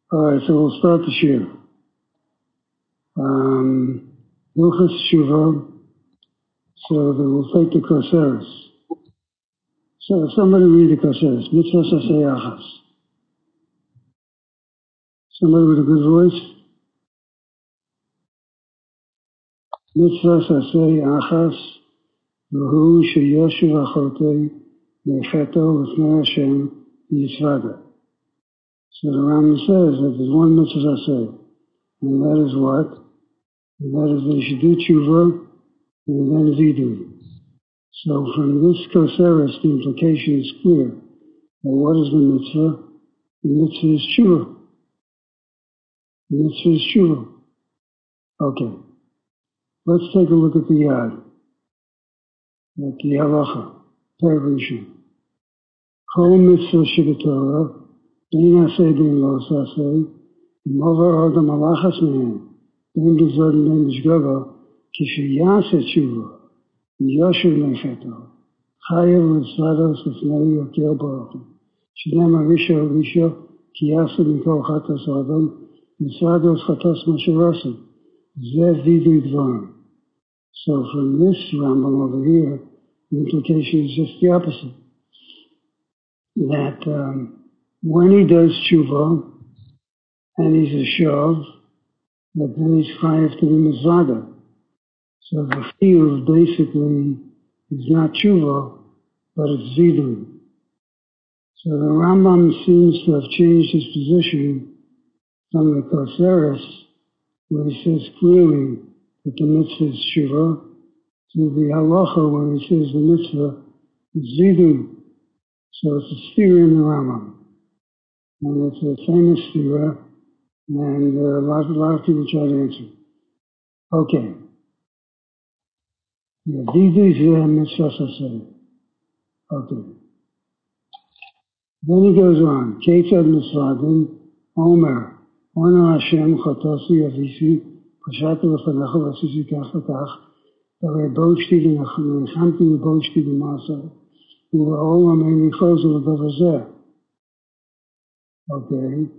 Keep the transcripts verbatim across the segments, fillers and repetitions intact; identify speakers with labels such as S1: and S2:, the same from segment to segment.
S1: All right, so we'll start the shir. Um, Hilchos Tshuva, so then we'll take the Koseres. So somebody read the Koseres. Mitzvah Sasei Achas. Somebody with a good voice. Mitzvah Sasei Achas, V'hu Sheyoshuv Achotei, Mecheto L'fnei Hashem Yitzvada. So the Rambam says that there's one Mitzvah Sasei, and that is what? And that is that you should do Tshuva, and then Vidui. So from this Koseres, the implication is clear. Now what is the mitzvah? The mitzvah is Tshuva. The mitzvah is Tshuva. Okay. Let's take a look at the Yad. At the Halacha. Perishon. Chol mitzvah sheb'Torah, ein aseh ben lo saseh, mover adam alachas mehem, ben b'zod ben b'shgava, kishiyaseh Tshuva, yoshev mecheto, chayev l'tzvados l'fnei yokel baruch. שנאמר רישו רישו כי יעשו מכל חטאס האדם מצוות חטאס מה שעשו. זה וידוי דברים. So from this Rambam over here, the implication is just the opposite. That um, when he does tshuva and he's a shav, that then he's chayav to be mizvada. So the field basically is not tshuva, but it's vidui. So the Rambam seems to have changed his position from the Koseres, where he says clearly that the mitzvah is Tshuva, to the Halacha, where he says the mitzvah is Vidui. So it's a stira in the Rambam. And it's a famous stira, and uh, a, lot, a lot of people try to answer. Okay. Yeah, Vidui is a mitzvah saseh. Okay. Then he goes on. Ketzad Misradim, Omer, Ona Hashem Chatosi Avisi, Pashatu L'Fanacha Vasisi Kach L'Kach, Tarei Boshti V'Nechamti V'Boshti V'Masa, V'Olam Ein Yichozu V'Davazeh. Okay.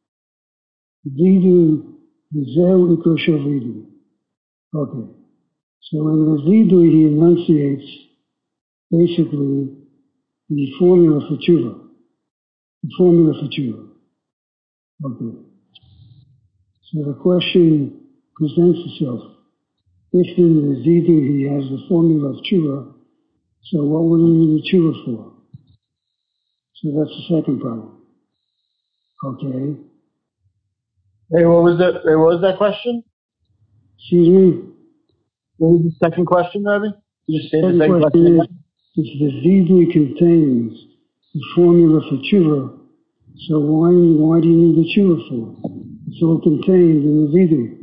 S1: Vidu V'Zeu Ikosho Vidu. Okay. So in the Vidu he enunciates basically the formula for tshuva. The formula for tshuva. Okay. So the question presents itself. If in the Vidui he has the formula of tshuva, so what would he need a tshuva for? So that's the second problem. Okay.
S2: Hey, what was that? Hey, what was that question?
S1: Excuse me?
S2: What was the second question, Rabbi? You just say the
S1: second
S2: second
S1: question
S2: question
S1: is, if the Vidui contains the formula for tshuva, so why, why do you need the tshuva for? It's all contained in the Vidui.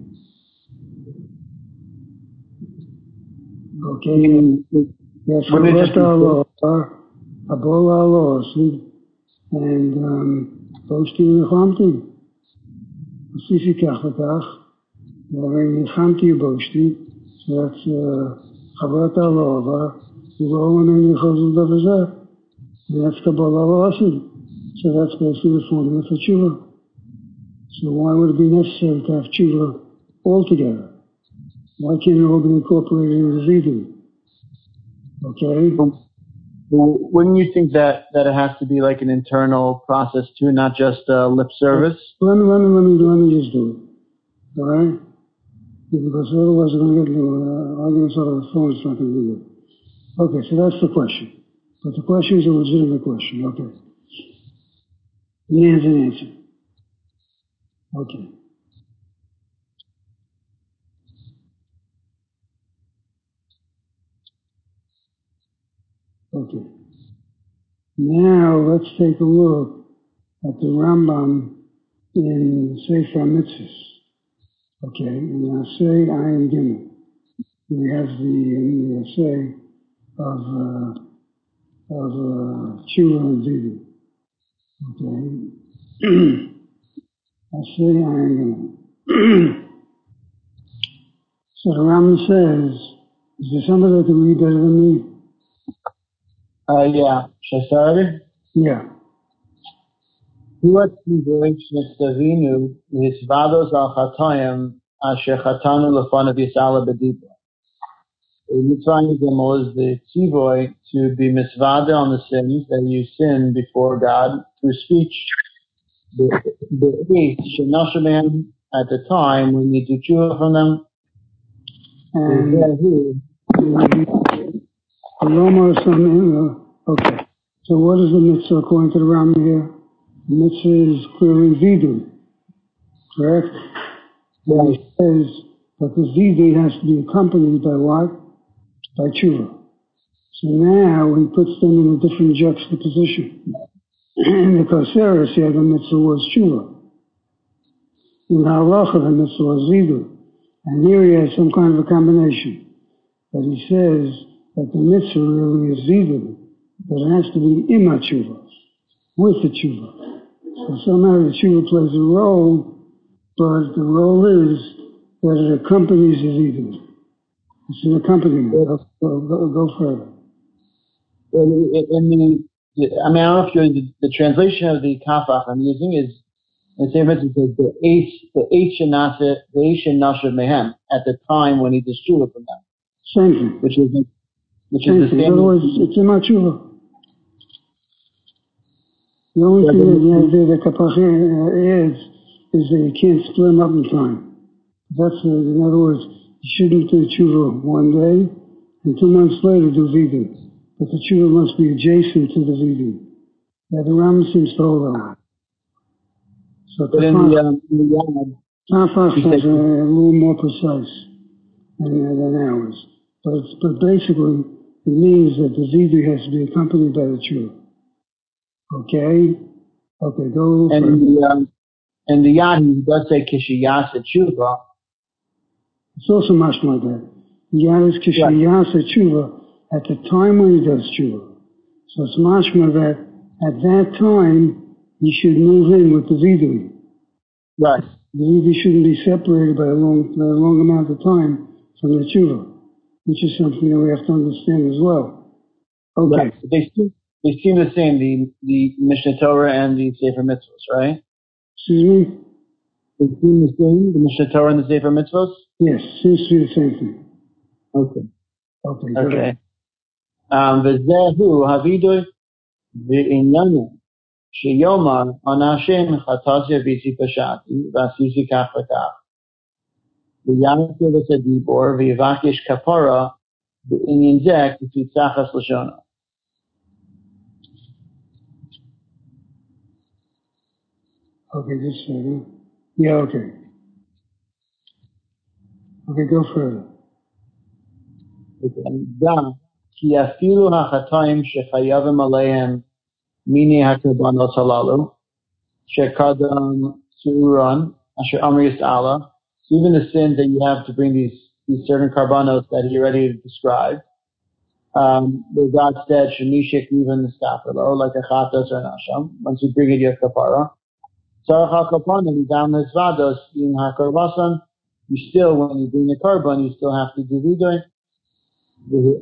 S1: Okay. Yes, Chabot Allah, Abol Allah, and Boshti Nechamti. Sifi Kach L'Kach, Nechamti Boshti, so that's Chabot Allah, V'Olam Ein Yichozu V'Davazeh, and that's Kabbalah Asid. So that's basically the formula for tshuva. So why would it be necessary to have tshuva altogether? Why can't it all be incorporated into the Vidui? Okay?
S2: Well, wouldn't you think that, that it has to be like an internal process too, not just uh, lip service?
S1: Let me, let me, let me, let me just do it. All right? Because otherwise we're going to get into uh, arguments over the phone. It's not going to be good. Okay, so that's the question. But the question is a legitimate question. Okay. There's an answer. Okay. Okay. Now let's take a look at the Rambam in Sefer Mitzvahs. Okay, and I'll say I am Gimel. We have the, the say of uh, of uh, Tshuva and Vidui. Okay. I say I am Gimel. So the Rambam says, is there somebody that can read better than me?
S2: Uh, yeah. Should I start already?
S1: Yeah.
S2: Huat Tivoy Shnestavinu Hisvados al Chatoyim Asher Chatanu Lefanav Yisala B'Dibra. Mitzvah is the tzivoy to be misvada on the sins that you sin before God through speech. The eighth shenashaman at the time when you do tshuva from them. And
S1: okay. So what is the mitzvah according to the Rambam here? The mitzvah is clearly vidu, correct?
S2: Right.
S1: It says that the vidu has to be accompanied by what? By tshuva. So now he puts them in a different juxtaposition. In the Koseres, here the mitzvah was tshuva. In the halacha, the mitzvah was vidu. And here he has some kind of a combination. But he says that the mitzvah really is vidu, but it has to be ima tshuva, with the tshuva. So somehow the tshuva plays a role, but the role is that it accompanies the vidu. It's an accompaniment. Go, go, go further.
S2: In, in the, I mean, I don't know if you're, the, the translation of the kafach I'm using is, in the same sense, it says the eish, the eish shenashe, the eish shenashe mehem, at the time when he does tshuva from them.
S1: Same thing.
S2: Which is, which
S1: Same
S2: is the
S1: thing.
S2: same.
S1: In other words, it's in my tshuva. The only yeah, thing that the, the kapach is, is that you can't split them up in time. That's, uh, in other words, you shouldn't do tshuva one day, and two months later do vidu. But the tshuva must be adjacent to the vidu. Yeah, the Rambam seems to hold on. So
S2: but in the, um, in the Yad,
S1: Tafach is a, a little more precise than, than ours. But, it's, but basically, it means that the vidu has to be accompanied by the tshuva. Okay? Okay, go.
S2: And in the, um, in the Yad, he does say kishiyasa tshuva.
S1: It's also much like that. Yad is kishiyasa tshuva at the time when he does tshuva. So it's mashma that at that time he should move in with the vidu.
S2: Right.
S1: The vidu shouldn't be separated by a long, by a long amount of time from the tshuva, which is something that we have to understand as well. Okay.
S2: Right. They seem, they seem the same, the, the Mishnah Torah and the Sefer Mitzvos, right?
S1: Excuse me?
S2: They seem the same, the Mishnah Torah and the Sefer Mitzvos?
S1: Yes, seems to be the same thing.
S2: Okay.
S1: Okay.
S2: Okay. Um, V'zehu havidu v'inyanu sheyomar on Hashem chatasi avisi pashati v'asisi kach v'kach v'yamatu v'tzadibor v'yivakish kapara v'inyin zeh k'titzachas l'shona.
S1: Okay, just a second. Yeah, okay. Okay, go further.
S2: Okay. כי אפילו החטאים שחייבים עליהם מיני הקורבנות הללו, שקדם צורן, אשר אמר יסעלה, so even the sins that you have to bring these, these certain karbanos that he already described, um, where God said, Shemishik even the skapelo, like a chatas or an asham, once you bring it, you have kapara. Sarach ha-kapanim, down the zvados, in ha-karbasan, you still, when you bring the karban, you still have to do vidoy. So the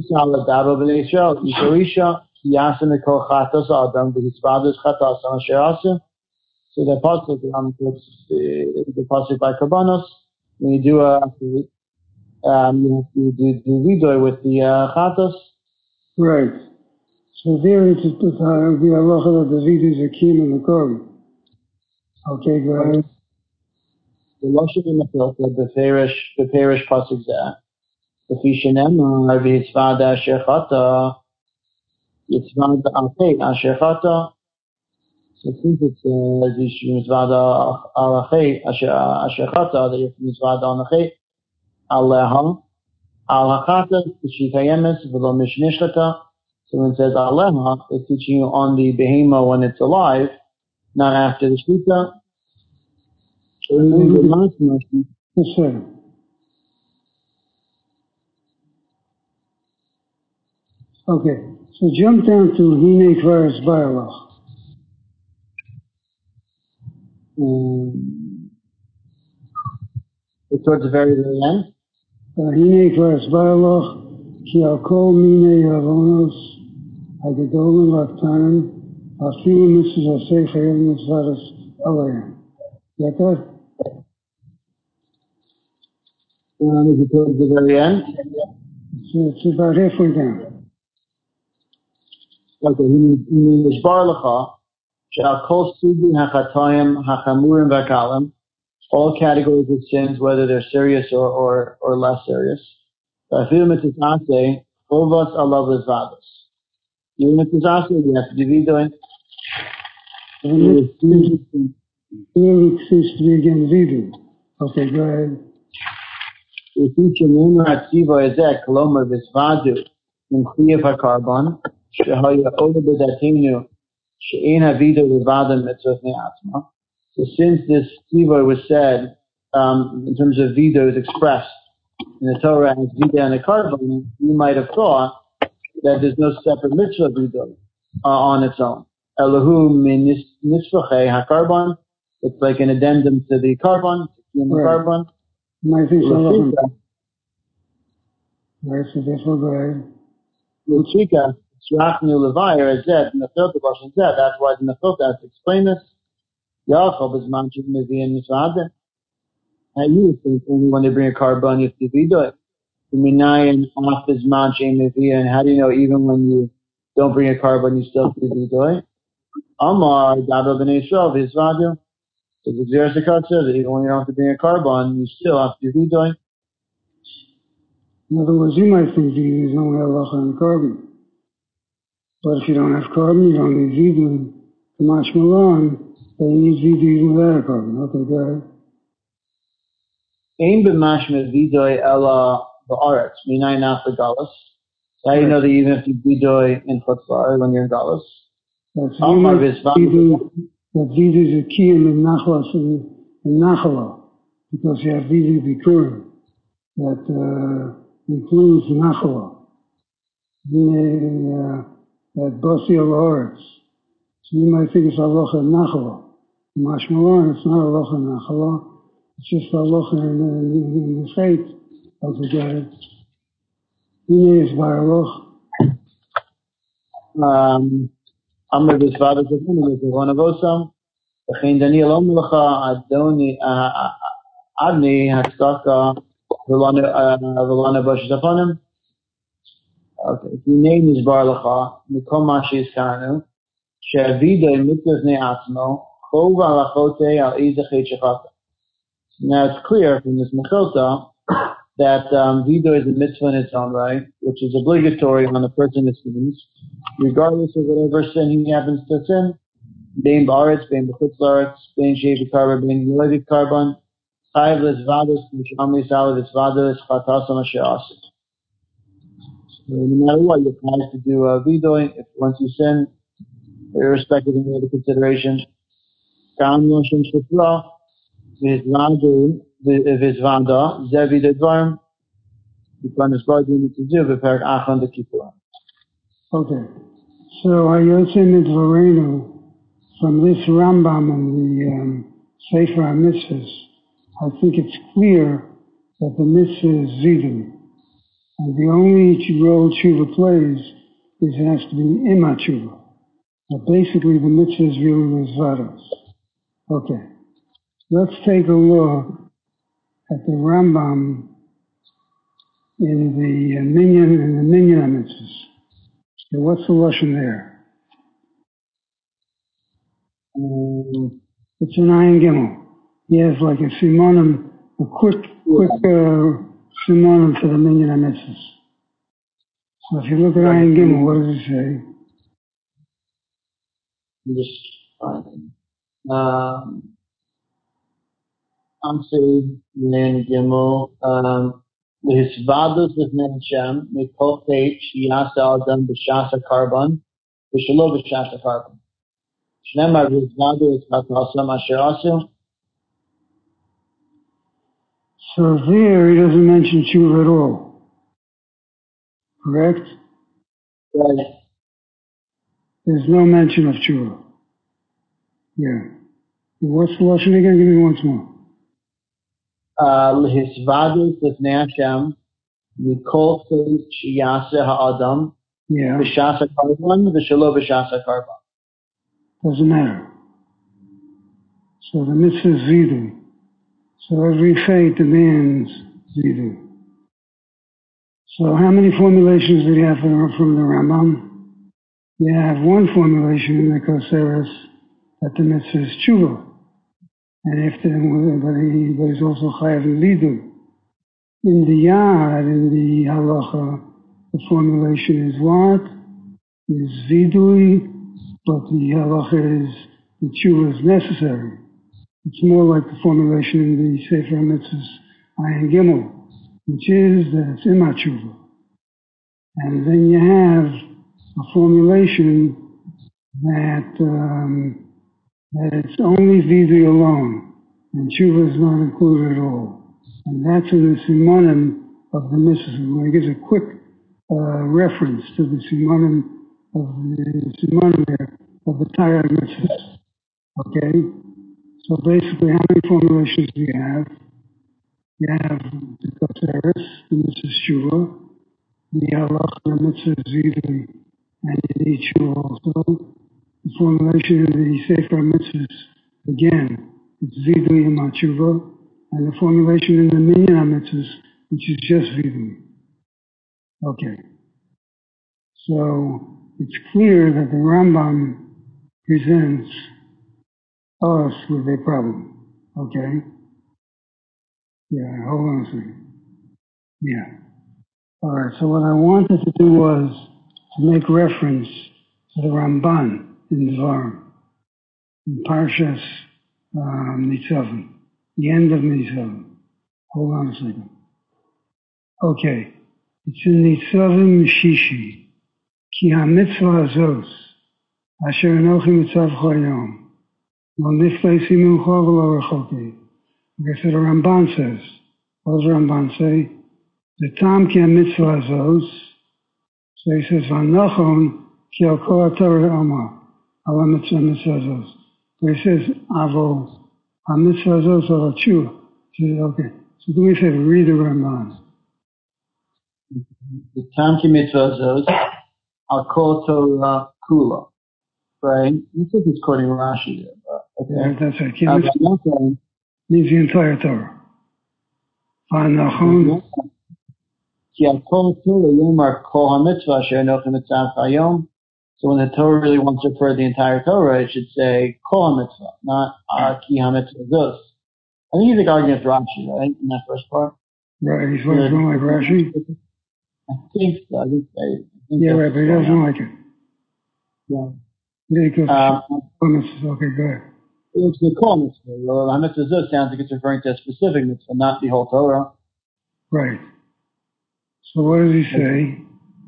S2: pasuk um, the pasuk by Karbanos, when you do a um, you have to do do vidoy with the uh, chatos.
S1: Right. So there it's the halacha that the vidu is a king in the korban. Okay, go ahead.
S2: The lashon in the filter, the parish, the parish pasuk there. The fishenem v'yitzvad asher chata, yitzvad alchei asher chata. So since it's yitzvad alchei asher chata, the yitzvad alchei aleha al hachata shikayemes v'lo mishnishchata. So when it says aleha, it's teaching you on the behema when it's alive, not after the shita.
S1: Yes, sir. Okay, so jump down to Hine Kvaris Bayalach.
S2: Um, towards the very, very end.
S1: Hine Kvaris Bayalach, Ki al kol mine avonos, hagadolim laktanim, Afilu mitzvahs asay chayav mitzvahs alayim. Get that?
S2: Um, is it towards the very end?
S1: It's, it's about halfway down.
S2: Okay, he means Nishbar Lecha, She'al Kol Sugin HaChatayim HaChamurim VaKalim, all categories of sins, whether they're serious or, or, or less serious. Afilu mitzvahs asay, Chovas alav lezvados. Even if it's asay, you have to do vidoy.
S1: Really seems to be again vidu. Okay, go ahead.
S2: Uficha Nenu HaTziva Ezek, Kolomar Vizvadu, in Chiyav HaKarbon, Shehaya Ola B'datenu, She'en HaVido Levadim Mitzvot Ne'atzma. So since this tziva was said, um, in terms of vido is expressed in the Torah as vido and the Karbon, you might have thought that there's no separate mitzvah vido uh, on its own. Elohu min nisvachei HaKarbon, it's like an addendum to the Karbon, to the
S1: Right.
S2: Karbon.
S1: My things are looking.
S2: L'chika,
S1: Right, so therefore go ahead.
S2: L'chika, Shrachnu Levayir, Zed, Mechilta, Bashan Zed, that's why the Mechilta has to explain this. Yaakov is manching Mevi and Mitzvah. Now you would think only when they bring a carbon you have to do it. Minayin off is manching Mevi, and how do you know even when you don't bring a carbon you still have to do it? Amar, Daba Ben Yisrael, Vizvadu. So the Xeris Akkad says that even when you don't have to bring a carbon, you still have to do it.
S1: In other words, you might think vidu is only halacha and carbon. But if you don't have carbon, you don't need vidu. To match Milan, then you need vidu even without a carbon. Okay, go ahead.
S2: Aim b'mashma vidoy ella ba'aretz, minay naf galus. How do you know that even if you vidoy in chutzlar when you're in galus?
S1: That's
S2: Amar
S1: vidu,
S2: v'izvadu.
S1: that vidu is a key in the nachlas and in nachala, because you have vidu bikurim that uh, includes nachala. Uh, that basi al haaretz. So you might think it's halacha and nachala. Mashmalan, it's not halacha and nachala. It's just halacha and the faith altogether. Hine is by halacha.
S2: Um, Amar v'izvadu zevunu v'zevonu v'osam. V'chein Daniel omlecha adoni adni hatzaka v'lana b'shes aponim. Okay, the name is Bar Lecha, Mikom Mashi Iskanu, She'avido mitzvah ne'atzmo, Chov alachote al izachei shechata. Now it's clear from this Mechilta that um, Vido is a mitzvah in its own right, which is obligatory on the person who sins, regardless of whatever sin he happens to sin, bein ba'aretz, bein b'chutz la'aretz, bein she'evi karban, bein levi karban, chayiv lezvados, m'shamri salav lezvados, chatasam asher asid. No matter what, you're required to do uh, vidoy if once you sin, irrespective of any other consideration. Kam yoshem shefra v'izvadu v'izvanda zevidoy dvarim because it's going to do v'perak achon d'kipurim.
S1: Okay. So I yotze midvarenu from this Rambam and the um, Sefer HaMitzvahs. I think it's clear that the mitzvah is vidu. And the only role tshuva plays is it has to be ima tshuva. But basically the mitzvah is really lezvados. Okay. Let's take a look at the Rambam in the uh, Minyan and the Minyan mitzvahs. So what's the lashon there?
S2: Um,
S1: It's an ayin gimel. He has like a simonim, a quick, quick uh, simonim for the Minyan mitzvahs. So if you look at ayin gimel, what does it say?
S2: I'm just finding. Um, I'm saying Nen Gimel. Um, V'hisvadus v'znei Hashem mikol peit sheyasa adam b'shasa karban v'shelo b'shasa karban. Shnemar v'hisvadus v'chatasam asher asu.
S1: So there he doesn't mention tshuva at all. Correct?
S2: Right.
S1: There's no mention of tshuva. Yeah. What's the lashon again? Give me once more.
S2: L'hisvadus v'znei Hashem mikol peit sheyasa ha'adam
S1: Yeah.
S2: b'shasa karban v'shelo b'shasa karban.
S1: Doesn't matter. So the mitzvah is vidui. So every fate demands vidui. So how many formulations do you have from the Rambam? You have one formulation in the Koseres that the mitzvah is tshuva. And if the, but, he, but he's also chayav in lidu. In the yad, in the halacha, the formulation is what? Is vidui, but the halacha is the tshuva is necessary. It's more like the formulation in the Sefer HaMitzvahs Ayin Gimel, which is that it's ima tshuva. And then you have a formulation that um, that it's only vidui alone, and tshuva is not included at all. And that's in the simanim of the mitzvahs. I'm going to give a quick uh, reference to the simanim of the simanim there of the Torah mitzvahs. Okay, so basically, how many formulations do you have? You have the Koseres, the mitzvah tshuva, the halacha, the mitzvah vidui, and you need tshuva also. The formulation of the Sefer HaMitzvahs, again, it's vidui and tshuva, and the formulation in the Minyan HaMitzvahs, which is just vidui. Okay. So it's clear that the Rambam presents us with a problem. Okay? Yeah, hold on a second. Yeah. All right, so what I wanted to do was to make reference to the Ramban in Dvarim, in Parshas um, Nitzavim, the end of Nitzavim. Hold on a second. Okay, it's in Nitzavim Shishi. Ki ha-mitzvah azos, asher enochi mitzavcha hayom, lo niflei simuncha v'lo rechoki. Okay, so the Ramban says, what does the Ramban say? The tam ki ha-mitzvah azos, so he says, v'anachon ki al kol ha-Torah amar. Allah mitzvah mitzvah azos. But he says, avo, ha-mitzvah azos ala tshuva. He says, okay, so do me a favor, read the Ramban.
S2: The tam ki mitzvah azos, al kol Torah kula. Right? You think it's quoting Rashi there, but okay.
S1: Yeah, that's right. Ki mitzvah means the entire Torah. V'anachon.
S2: Ki al kol Torah yomar kol ha-mitzvah asher enochi mitzvah hayom. So when the Torah really wants to refer to the entire Torah, it should say kol ha-mitzvah, not ki ha-mitzvah zos. I think he's arguing with Rashi, right, in that first part?
S1: Right, he's going like Rashi?
S2: I think so. I think so. I think
S1: yeah, right, but he doesn't like it.
S2: Yeah.
S1: Yeah, he goes,
S2: um,
S1: okay, go ahead.
S2: It's the kol mitzvah. Well, ha-mitzvah zos sounds like it's referring to a specific mitzvah, not the whole Torah.
S1: Right. So what does he say?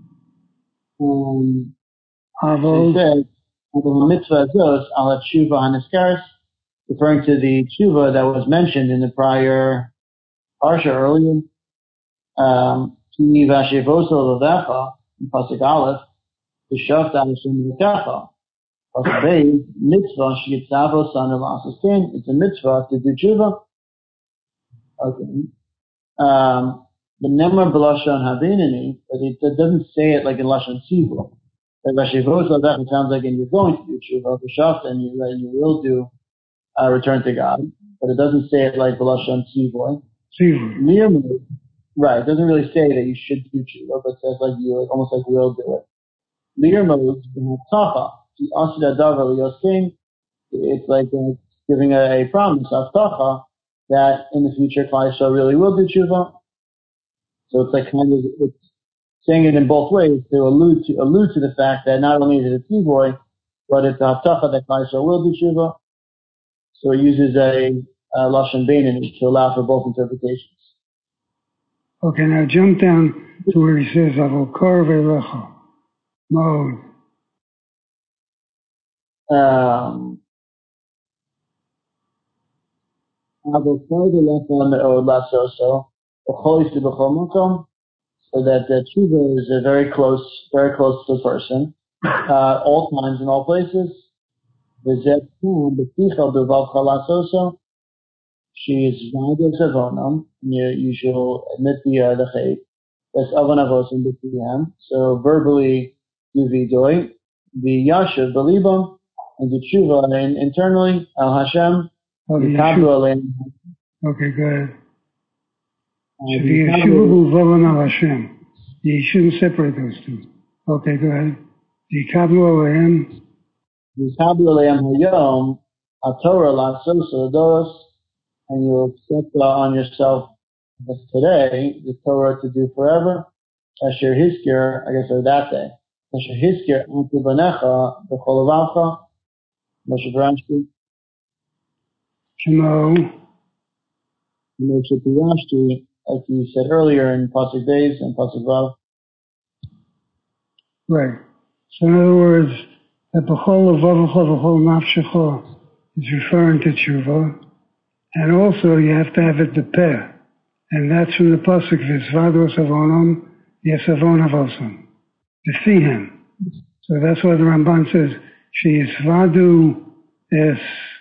S2: Um,
S1: Avo.
S2: He says, mitzvah zos ala tshuva haneskaris, referring to the tshuva that was mentioned in the prior parsha earlier. Um, Ki vashevoso l'vecha, in pasuk aleph, v'shavta Hashem l'kecha. Pasuk beis, mitzvah sheyitzavo son of asasin. It's a mitzvah to do tshuva. Okay. Um, the nemar b'lashon habinini, but it, it doesn't say it like in lashon tzibur. Like vashevoso l'vecha sounds like and you're going to do tshuva, v'shavta, and you, and you will do uh, return to God. But it doesn't say it like b'lashon tzibur.
S1: Tzibur.
S2: Right, it doesn't really say that you should do tshuva, but it says like you, like almost like will do it. Lier modes, it's like uh, giving a, a promise, avtacha, that in the future Klal Yisrael really will do tshuva. So it's like kind of it's saying it in both ways to allude to allude to the fact that not only is it a tzibur, but it's a avtacha that Klal Yisrael will do tshuva. So it uses a, a lashon beinoni to allow for both interpretations.
S1: Okay, now jump down to where he says, Avokar ve'lecha. Mode.
S2: Um, Avokar ve'lecha me'od lasoso. So that the tshuva is a very close, very close to the person, uh, all times and all places. She is v'ados avonam. You, you shall admit the uh, the chait. That's avon avosim b'tiyam. So verbally do vidoy, the yashav b'libam, and do tshuva and internally, Al Hashem, Yikablu Aleim.
S1: Okay, go ahead. So the Yeshuva B'Uvavam Al Hashem. You shouldn't separate those two. Okay, go ahead. Yikablu Aleim.
S2: Yikablu Aleim Hayom, HaTorah L'Asos L'Ados, and you accept on yourself today the Torah to do forever. Asher Hiskir, I guess, or that day. Asher Hiskir Anti Banecha B'Chol Avavcha, Moshe Drashti.
S1: Shemo.
S2: Moshe Drashti, like you said earlier in Pasuk Beis and Pasuk Vav.
S1: Right. So in other words, that B'Chol Avavcha B'Chol Nafshecha is referring to tshuva, and also you have to have it bepeh, and that's from the pasuk V'Zvado Savonam Yesavon Avosam, B'Fihem. So that's why the Ramban says she is Vadu es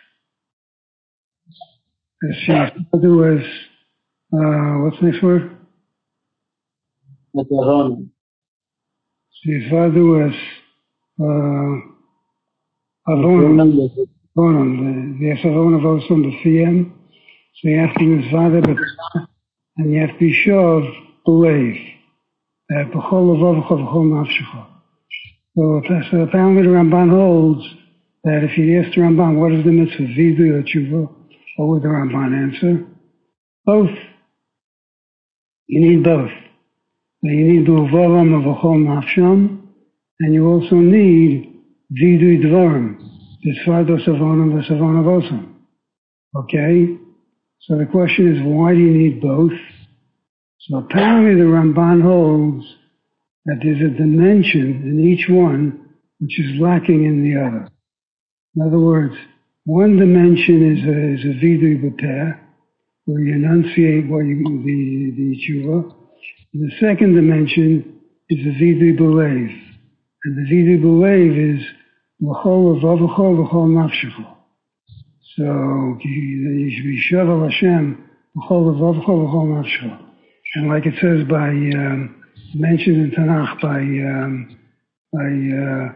S1: she is Vadu es uh, what's the next word? She is Vadu es uh, Avonam. The Yesavon Avosam B'Fihem. So you have to use Vada, and you have to be sure of belief that B'Chol Avavcha B'Chol Nafshecha. So, so apparently the Ramban holds that if you ask the Ramban, what is the mitzvah, Vidu or Tshuva, what would the Ramban answer? Both. You need both. So you need B'Uvavam of B'Chol Nafsham, and you also need Vidu Dvarim, V'Svado Savonam V'Savon Avosam. Okay? So the question is, why do you need both? So apparently the Ramban holds that there's a dimension in each one which is lacking in the other. In other words, one dimension is a, is a vidui b'peh, where you enunciate what you, the, the tshuva. And the second dimension is a vidui b'leiv. And the vidui b'leiv is l'chol avavachol l'chol nafshechol. So you should be shav Hashem l'chol avavachol l'chol nafshechol. And like it says by, um, mentioned in Tanakh by, um, by, uh,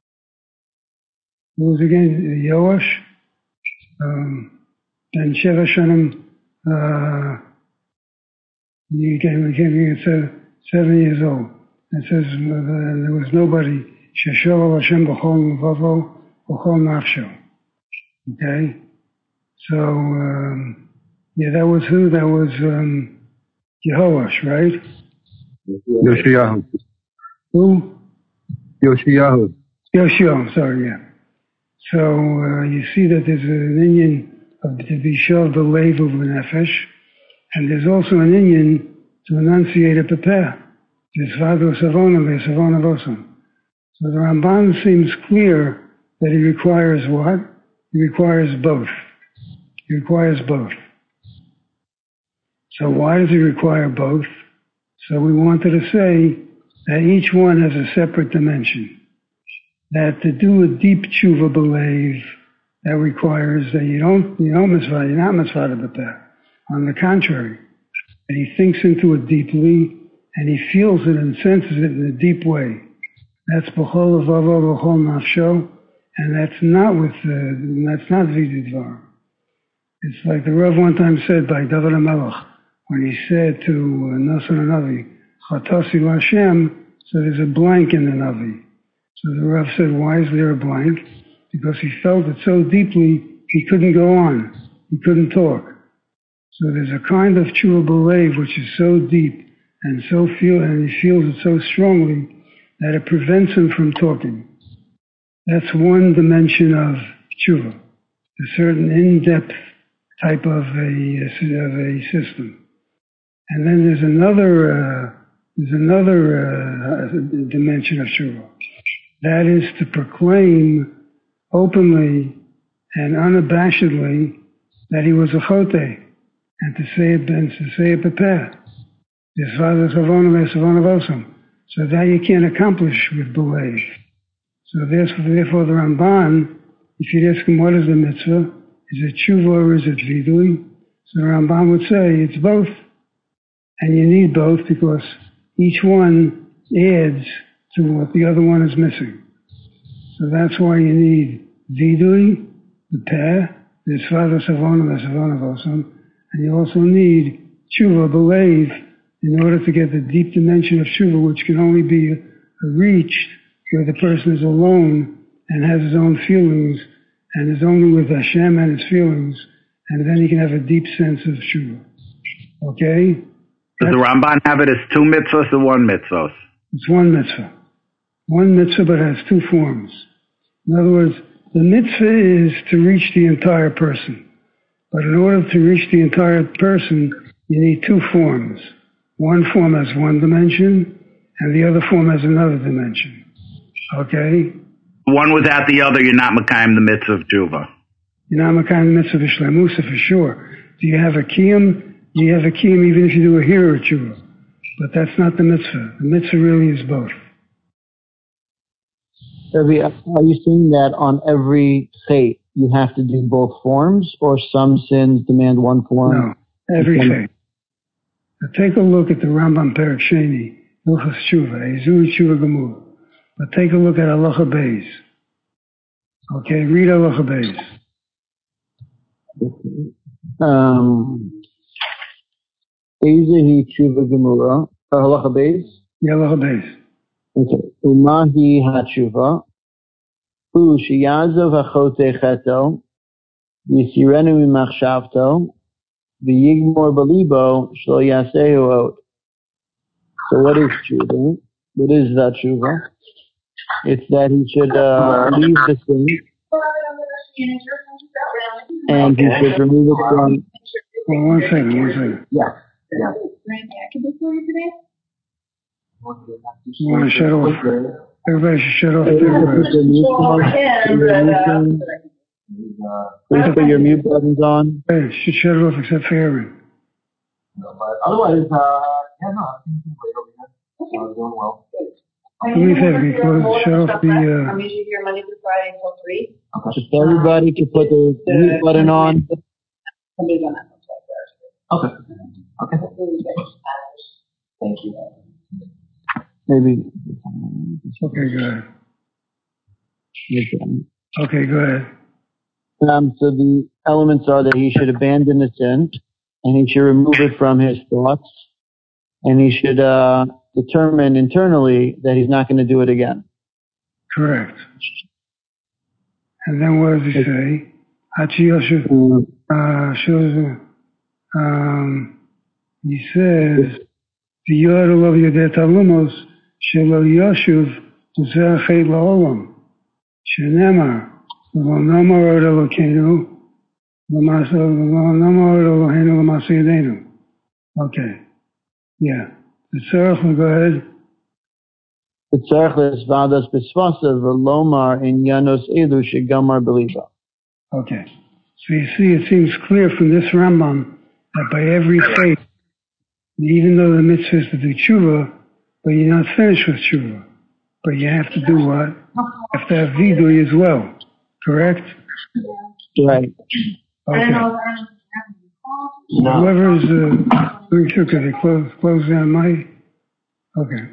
S1: what was it again? Yoash? Um, and Sheva Shanim, uh, he came, he came, he said, seven years old. It says, uh, there was nobody, Sheshav Hashem b'chol vavo, b'chol nafsho. Okay? So, um, yeah, that was who? That was, um, Yehoash, right?
S3: Yoshiyahu.
S1: Who?
S3: Yoshiyahu.
S1: Yoshiyahu, sorry, yeah. So uh, you see that there's an Indian of to be sure the leiv of nefesh, and there's also an Indian to enunciate a pepeh. There's vado savonam, there's savonam vosam. So the Ramban seems clear that he requires what? He requires both. He requires both. So why does he require both? So we wanted to say that each one has a separate dimension. That to do a deep tshuva believe, that requires that you don't, you don't misvah, you're not misvah b'peh. On the contrary, that he thinks into it deeply, and he feels it and senses it in a deep way. That's b'chol avavo b'chol nafsho, and that's not with, uh, that's not vidui dvar. It's like the Rav one time said by David HaMelech, when he said to uh, Nasan HaNavi, Chatasi L'Hashem, so there's a blank in the Navi. So the Rav said, why is there a blank? Because he felt it so deeply, he couldn't go on. He couldn't talk. So there's a kind of tshuva b'leiv which is so deep and so feel, and he feels it so strongly that it prevents him from talking. That's one dimension of tshuva, a certain in-depth type of a, of a system. And then there's another, uh, there's another uh, dimension of tshuva. That is to proclaim openly and unabashedly that he was a chote, and to say it, and to say it bepeh. So that you can't accomplish with belief. So therefore the Ramban, if you'd ask him what is the mitzvah, is it tshuva or is it vidui? So the Ramban would say it's both. And you need both because each one adds to what the other one is missing. So that's why you need vidui, the peh, the svada savona, the savona vosam, and you also need tshuva, believe, in order to get the deep dimension of tshuva, which can only be reached where the person is alone and has his own feelings and is only with Hashem and his feelings, and then he can have a deep sense of tshuva. Okay?
S4: Does the Ramban have it as two mitzvahs or one mitzvah?
S1: It's one mitzvah. One mitzvah, but has two forms. In other words, the mitzvah is to reach the entire person. But in order to reach the entire person, you need two forms. One form has one dimension, and the other form has another dimension. Okay?
S4: One without the other, you're not Makayim the mitzvah of Tshuva.
S1: You're not Makayim the mitzvah of Shlemusa for sure. Do you have a kiyum? You have a kiyum even if you do a hero tshuva. But that's not the mitzvah. The mitzvah really is both.
S2: Rabbi, are you saying that on every chet you have to do both forms, or some sins demand one form?
S1: No, every chet. Now take a look at the Rambam Perek Sheni, Hilchos Tshuva, Ezui Tshuva Gemur. But take a look at Halacha Beis. Okay, read Halacha Beis.
S2: Um, Ezehi Tshuva Gemura, Halacha Beis?
S1: Yeah, Halacha Beis.
S2: Okay. Umahi hatshuva, hu sheyazov achote cheto, v'yisirenu mimachshavto, v'yigmor balibo shlo yasehu od. So what is tshuva? What is that tshuva? It's that he should uh, leave the sin, and he should remove it from.
S1: Well, one second, one second.
S2: Yeah. Yeah.
S1: You want to shut off? Everybody should shut off.
S2: Please put your mute buttons on.
S1: Hey, you should shut it off except for Aaron.
S5: Otherwise, uh, yeah, no, I think we can wait over here. So doing well.
S1: Do me a favor, can you close, shut off the, uh...
S6: I'm usually here Monday through Friday until three.
S5: Okay.
S2: Just everybody can put their mute button on.
S6: Somebody's on that website there.
S5: Okay. Okay. Thank you.
S2: Maybe.
S1: Okay, go ahead. Okay, go ahead.
S2: Um, so the elements are that he should abandon the sin, and he should remove it from his thoughts, and he should uh, determine internally that he's not going to do it again.
S1: Correct. And then what does he say? Hachi uh, um, he says, "V'yor olav yodet alumos shelo yoshuv tuzeh achet la'olam shenemar v'lo nomar od Elokeinu v'lo nomar od Eloheinu l'masa yedenu." Okay. Yeah. The tzarech, go ahead.
S2: The tzarech is vadas b'svasav v'lomar in yanos elu shegamar beliva.
S1: Okay. So you see, it seems clear from this Rambam that by every faith, even though the mitzvah is to do tshuva, but you're not finished with tshuva. But you have to do what? You have to have vidui as well. Correct?
S2: Right.
S1: Okay. No. Whoever's uh, doing tshuva, could they close, close down my... Okay.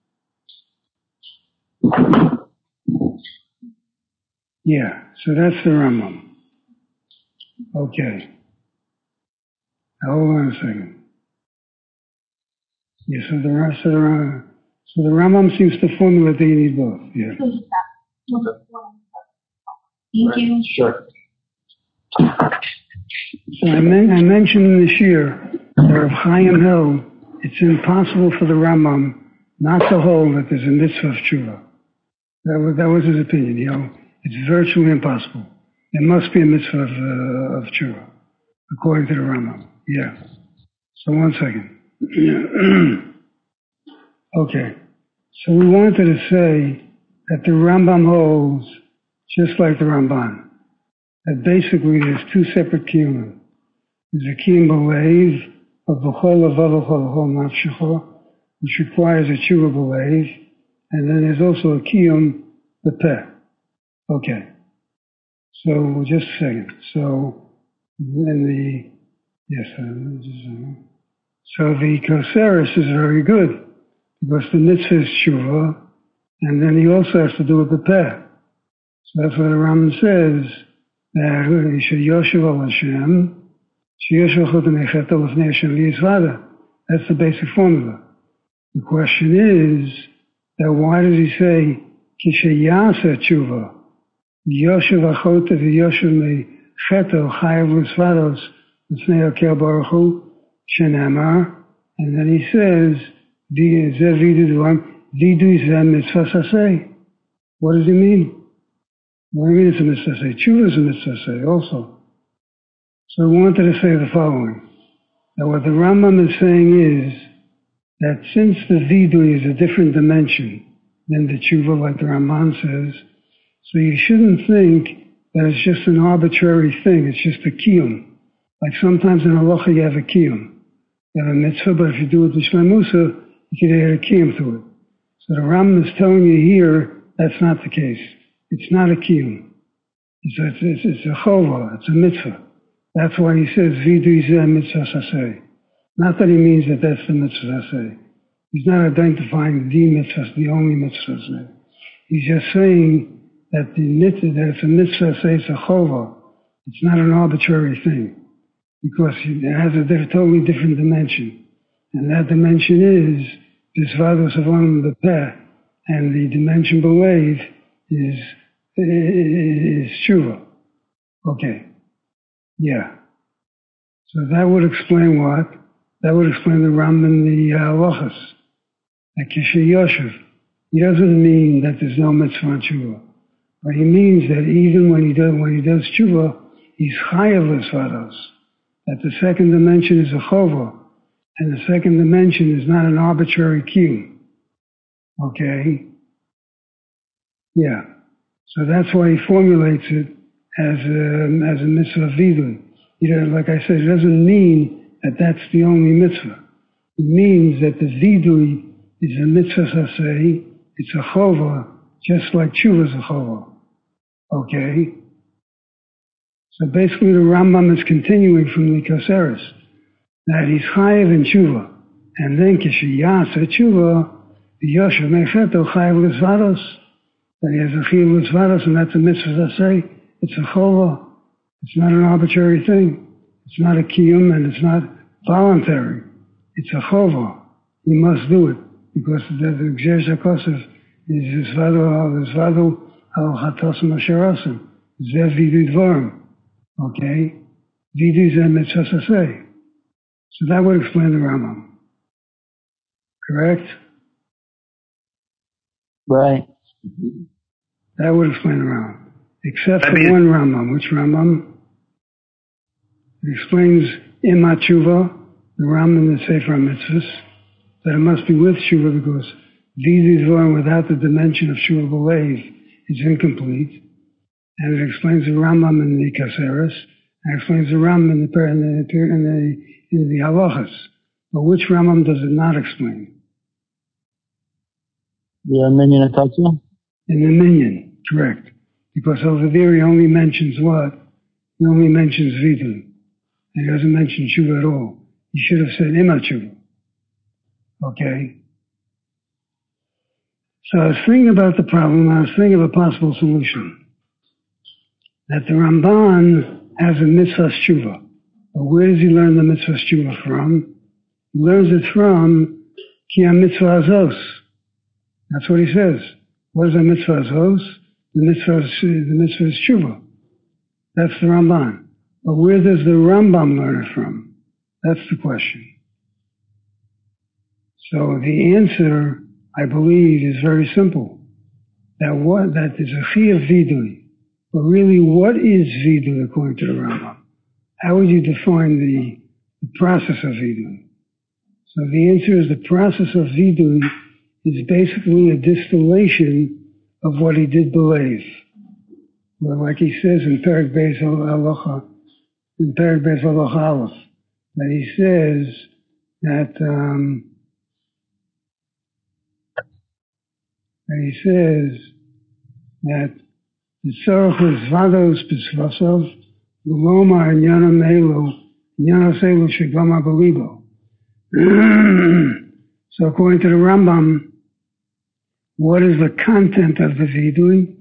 S1: Yeah, so that's the Rambam. Okay. Now hold on a second. Yeah, so the rest of the Rambam, so the Rambam seems to formulate that you need both. Yeah.
S6: Thank you.
S5: Sure.
S1: So I, men- I mentioned in this year that of Chaim Hill, it's impossible for the Rambam not to hold that there's a mitzvah of tshuva. That was, that was his opinion, you know. It's virtually impossible. There must be a mitzvah of, uh, of tshuva, according to the Rambam. Yeah. So one second. Okay. So we wanted to say that the Rambam holds, just like the Ramban, that basically there's two separate kiyum. There's a kiyum b'leiv of b'chol avav b'chol nafshecho, which requires a tshuva b'leiv, and then there's also a kiyum b'peh. Okay. So just a second. So then the yes, uh, just a second. So the Koseris is very good because the mitzvah is tshuva, and then he also has to do it with the peh. So that's what the Rambam says, that Yoshev al Hashem, that's the basic formula. The question is that why does he say Kishayasa Tshuva? Yoshev achot v'yoshev mecheto chayav l'svados l'snei Okel Baruch Hu shenamar, and then he says Zev vidu vidu zeh mitzvah saseh. What does he mean? What do you mean it's a mitzvah saseh? Tshuva is a mitzvah saseh also. So I wanted to say the following, that what the Rambam is saying is that since the vidui is a different dimension than the tshuva, like the Ramban says, so you shouldn't think that it's just an arbitrary thing, it's just a kiyum. Like sometimes in halacha you have a kiyum. You have a mitzvah, but if you do it b'shlemusa, you can add a kiyum to it. So the Rambam is telling you here, that's not the case. It's not a kiyum. It's a, it's, it's a chova, it's a mitzvah. That's why he says, Vidu zeh mitzvah saseh. Not that he means that that's the mitzvah saseh. He's not identifying the mitzvah, the only mitzvah saseh. He's just saying that the mitzvah, that it's a mitzvah saseh, it's a chova. It's not an arbitrary thing. Because it has a diff- totally different dimension. And that dimension is, Bisvados avon bepeh, and the dimension believe is, is, is tshuva. Okay. Yeah. So that would explain what? That would explain the Rambam, the halachas. That Kisha Yoshev. He doesn't mean that there's no mitzvah on tshuva. But he means that even when he does, when he does tshuva, he's chayav l'svados. That the second dimension is a chova. And the second dimension is not an arbitrary kiyum. Okay? Yeah. So that's why he formulates it as a, as a mitzvah vidui. You know, like I said, it doesn't mean that that's the only mitzvah. It means that the vidui is a mitzvah saseh, it's a chova, just like tshuva is a chova. Okay? So basically the Rambam is continuing from the Kaseres, that he's chayiv in tshuva, and then kishiyasa tshuva, the yoshev mecheto chayiv l'svados, that he has a chayiv l'svados, and that's a mitzvah saseh. It's a chova. It's not an arbitrary thing. It's not a kiyum, and it's not voluntary. It's a chova. You must do it because the gzeres hakosef is zvado zvado al chatosim asherasim zev vidu dvarim. Okay, vidu zeh mitzvah saseh. So that would explain the Rambam. Correct?
S2: Right.
S1: That would explain the Rambam. Except for one Rambam. Which Rambam? It explains in Matshuva, the Rambam in the Sefer HaMitzvahs, that it must be with Shuva because Vidu Dvarim without the dimension of Shuva B'Leiv is incomplete. And it explains the Rambam in the Kaseres, and it explains the Rambam in the, in the, in the, in the Halachas. But which Rambam does it not explain?
S2: The Minyan Atatza?
S1: In the Minyan, correct. Because over there he only mentions what? He only mentions Vidu. And he doesn't mention Shuva at all. He should have said Ima Shuva. Okay? So I was thinking about the problem, I was thinking of a possible solution. That the Ramban has a mitzvah Shuva. But where does he learn the mitzvah Shuva from? He learns it from Ki mitzvah azos. That's what he says. What is a mitzvah azos? The mitzvah is, the mitzvah is Shuva. That's the Ramban. But where does the Rambam learn it from? That's the question. So the answer, I believe, is very simple. That what that is a chi of vidui. But really, what is vidui according to the Rambam? How would you define the, the process of vidui? So the answer is the process of vidui is basically a distillation of what he did believe. Well, like he says in Perek Beis Halacha, in Perek Beis Halacha Aleph, that he says that, um, that he says that the tzorach is vados b'svasov, l'loma inyana melo, inyana selu shegama belibo. So according to the Rambam, what is the content of the vidui?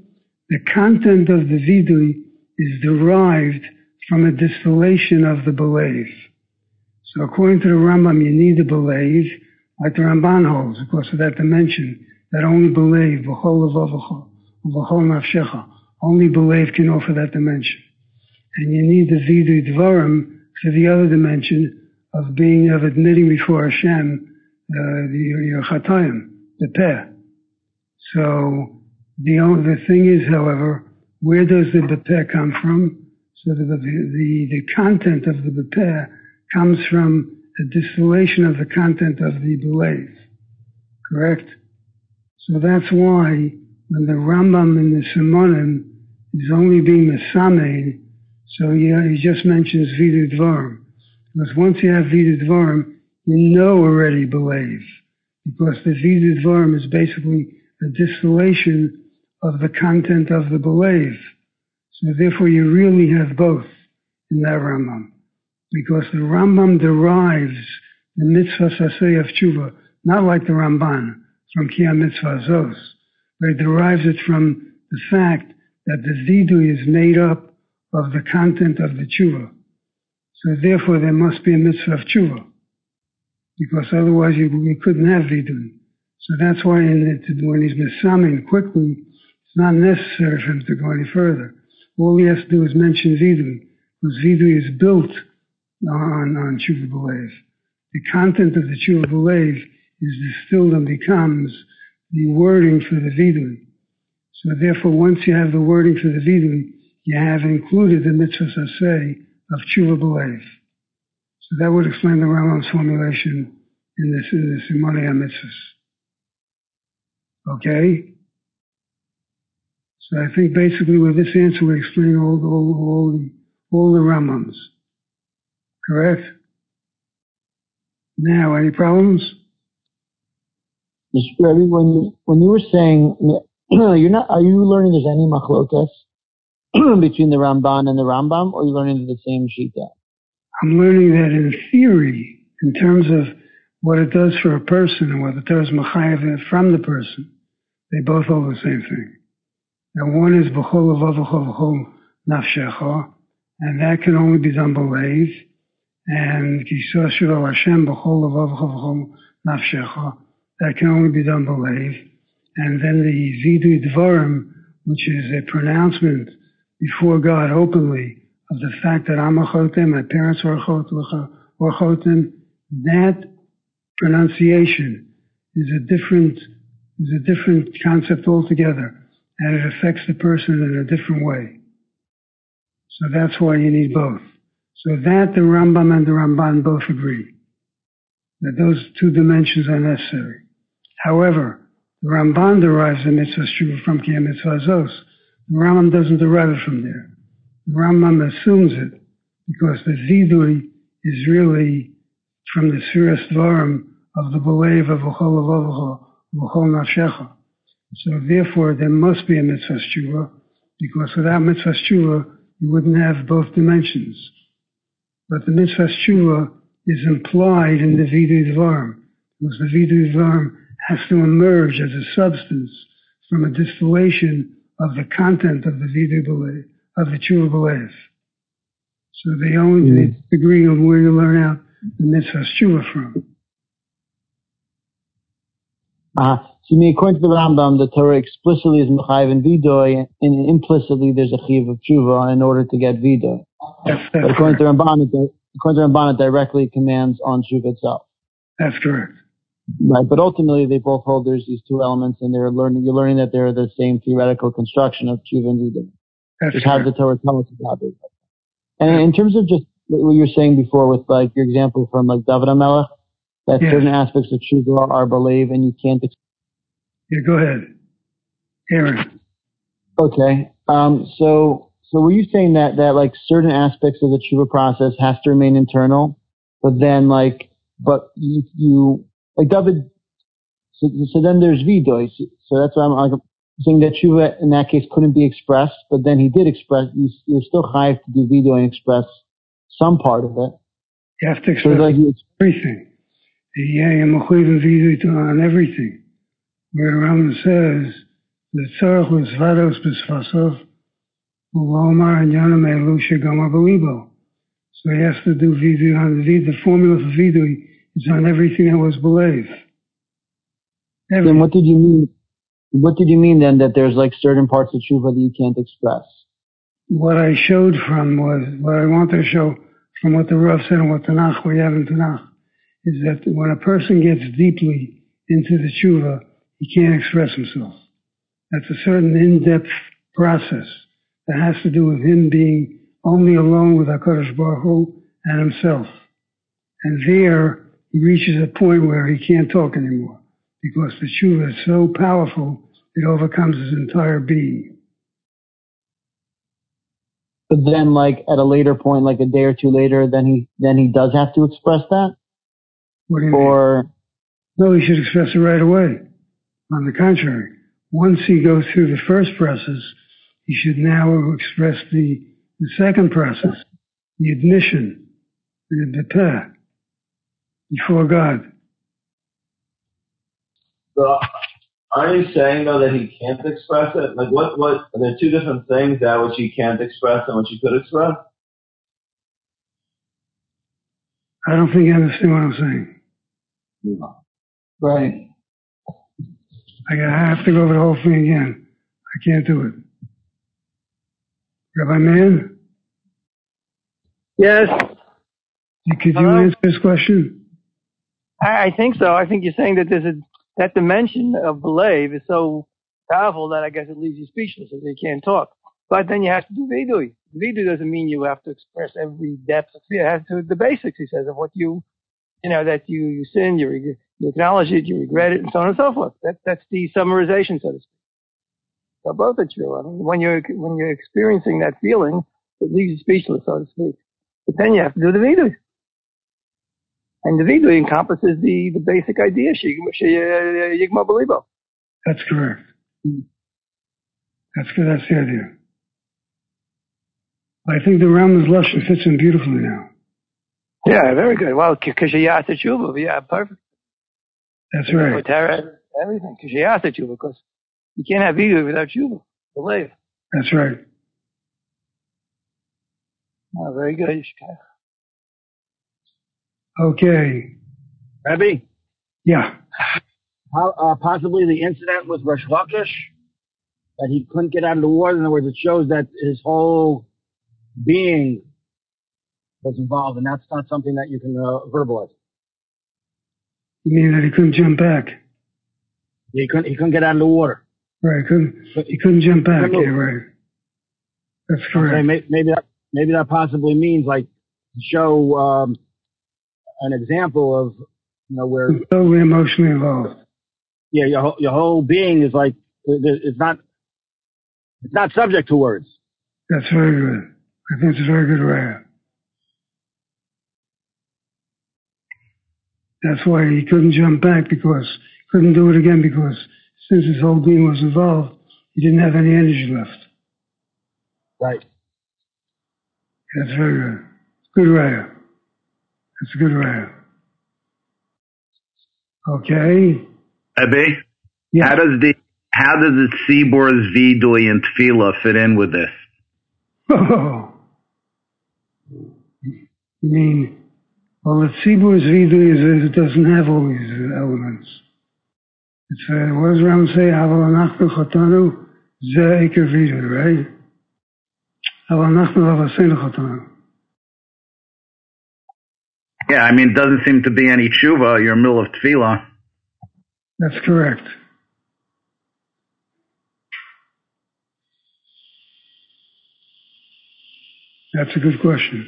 S1: the content of the vidui is derived from a distillation of the belief. So according to the Rambam, you need to believe, like the Ramban holds, because of that dimension, that only believe, v'chol levavecha, v'chol nafshecha, only believe can offer that dimension. And you need the vidui dvarim for the other dimension of being, of admitting before Hashem, uh, the, your chatayim, the peh. So, the, the thing is, however, where does the bepeh come from? So the, the, the, the content of the bepeh comes from a distillation of the content of the belief. Correct? So that's why when the Rambam in the Simonim is only being mesamein, so he, he just mentions Vidu Dvarim. Because once you have Vidu Dvarim, you know already believe. Because the Vidu Dvarim is basically a distillation of the content of the belief. So therefore you really have both in that Rambam. Because the Rambam derives the mitzvah saseh of tshuva, not like the Ramban from Ki HaMitzvah Zos, but it derives it from the fact that the vidui is made up of the content of the tshuva. So therefore there must be a mitzvah of tshuva. Because otherwise you, you couldn't have vidui. So that's why in it, when he's mesamin quickly, it's not necessary for him to go any further. All he has to do is mention vidui, because vidui is built on, on tshuva b'leiv. The content of the tshuva b'leiv is distilled and becomes the wording for the vidui. So therefore, once you have the wording for the vidui, you have included the mitzvah saseh of tshuva b'leiv. So that would explain the Rambam's formulation in this in the Simonei HaMitzvos. Okay? So I think basically with this answer we explain all, all, all, the, all the Rambams. Correct? Now, any problems?
S2: Mister Rebbe, when you, when you were saying, you're not, are you learning there's any machlokas between the Ramban and the Rambam, or are you learning the same shita?
S1: I'm learning that in theory, in terms of what it does for a person and what it does machayev from the person, they both hold the same thing. Now one is b'chol levavecha v'chol nafshecha, and that can only be done b'leiv, and kisah shelo Hashem b'chol levavecha v'chol nafshecha, that can only be done b'leiv, and then the vidui dvarim, which is a pronouncement before God openly of the fact that I'm a chotem, my parents were chotem, that pronunciation is a different is a different concept altogether, and it affects the person in a different way. So that's why you need both. So that the Rambam and the Ramban both agree that those two dimensions are necessary. However, the Ramban derives the mitzvah shuvah from Ki HaMitzvah Zos. The Rambam doesn't derive it from there. The Rambam assumes it because the vidui is really from the Sfiras Dvarim of the belief of V'chol Levavecha, V'chol Nafshecha. So therefore there must be a mitzvah shuvah, because without mitzvah shuvah you wouldn't have both dimensions. But the mitzvah shuvah is implied in the vidui dvarim, because the vidui dvarim has to emerge as a substance from a distillation of the content of the vidui belief, of the tshuva belief. So they only mm. agree on where you learn out the mitzvah shuvah from.
S2: Uh, so, me, according to the Rambam, the Torah explicitly is mechayev and vidui, and implicitly there's a chiyuv of tshuva in order to get vidui.
S1: That's, that's
S2: but according
S1: correct.
S2: to Ramban, it, according to Ramban, it directly commands on tshuva itself.
S1: That's correct.
S2: Right, but ultimately they both hold there's these two elements, and they're learning. You're learning that they're the same theoretical construction of tshuva and vidui.
S1: That's
S2: just
S1: correct.
S2: have the Torah tell us about it. And in terms of just what you were saying before, with like your example from like David HaMelech, that
S1: yes.
S2: certain aspects of tshuva are believe, and you can't.
S1: Yeah, go ahead, Aaron.
S2: Okay. Um. So, so were you saying that that like certain aspects of the tshuva process has to remain internal, but then like, but you you like David. So, so then there's vidui. So that's why I'm like saying that tshuva in that case couldn't be expressed, but then he did express. You, you're still chayav to do vidui and express some part of it.
S1: You have to express
S2: so like you,
S1: everything. Yeah, you're mechuyev vidui on everything. Where the Rambam says The tzarech was vados b'sfasov, u'lomar and yonam elu shegama b'libo. So he has to do vidui on the vidui. The formula for vidui is on everything that was believed.
S2: Then what did you mean? What did you mean then that there's like certain parts of tshuva that you can't express?
S1: What I showed from was, what I wanted to show from what the Rav said and what Tanakh we have in Tanakh, is that when a person gets deeply into the tshuva, he can't express himself. That's a certain in-depth process that has to do with him being only alone with HaKadosh Baruch Hu and himself. And there, he reaches a point where he can't talk anymore, because the tshuva is so powerful, it overcomes his entire being.
S2: But then, like, at a later point, like a day or two later, then he then he does have to express that?
S1: What do you
S2: or...
S1: mean? No, he should express it right away. On the contrary, once he goes through the first process, he should now express the, the second process, the admission, the bepeh, before God.
S5: So, are you saying though that he can't express it? Like, what, what, are there two different things, that which he can't express and which he could express?
S1: I don't think you understand what I'm saying.
S5: No.
S2: Right.
S1: I have to go over the whole thing again. I can't do it. Rabbi Mann?
S7: Yes.
S1: Could you
S7: Hello?
S1: answer this question?
S7: I, I think so. I think you're saying that there's a, that dimension of belief is so powerful that I guess it leaves you speechless, so you can't talk. But then you have to do vidui. Vidui doesn't mean you have to express every depth of fear. You have to the basics, he says, of what you, you know, that you, you sin, you, reg- you acknowledge it, you regret it, and so on and so forth. That, that's the summarization, so to speak. So both are true. I mean, when you're, when you're experiencing that feeling, it leaves you speechless, so to speak. But then you have to do the vidui. And the vidui encompasses the, the basic idea, yigma belibo.
S1: That's correct. That's good. That's the idea. I think the Rambam's Lashon fits in beautifully now.
S7: Yeah, very good. Well, kishayat tshuva, yeah, perfect.
S1: That's right.
S7: Everything, kishayat tshuva, because you can't have vidui without tshuva. Believe.
S1: That's right.
S7: Oh, very good.
S1: Okay.
S8: Rabbi?
S1: Yeah.
S8: How, uh, possibly the incident with Rosh Lakish, that he couldn't get out of the water. In other words, it shows that his whole being was involved, and that's not something that you can uh, verbalize.
S1: You mean that he couldn't jump back?
S8: He couldn't. He couldn't get out of the water.
S1: Right. Couldn't. He couldn't jump back. Yeah. Right. That's correct.
S8: Okay, maybe, maybe that maybe that possibly means like to show um, an example of, you know, where
S1: it's totally emotionally involved.
S8: Yeah, your whole, your whole being is like, it's not it's not subject to words.
S1: That's very good. I think it's a very good raya. That's why he couldn't jump back, because couldn't do it again, because since his whole being was involved, he didn't have any energy left.
S8: Right.
S1: That's very good. Good raya. That's a good raya. Okay.
S4: Abby?
S1: Yeah.
S4: How does the how does the Tzibor's vidui and tefillah fit in with this?
S1: Oh. You mean, well, the Tzibor's vidui is, it doesn't have all these elements. It's, uh, what does Ram say? Aval anachnu chotanu ze eker vidui, right? Aval anachnu lavasenu chotanu.
S4: Yeah, I mean, it doesn't seem to be any tshuva, your mill of tefillah.
S1: That's correct. That's a good question.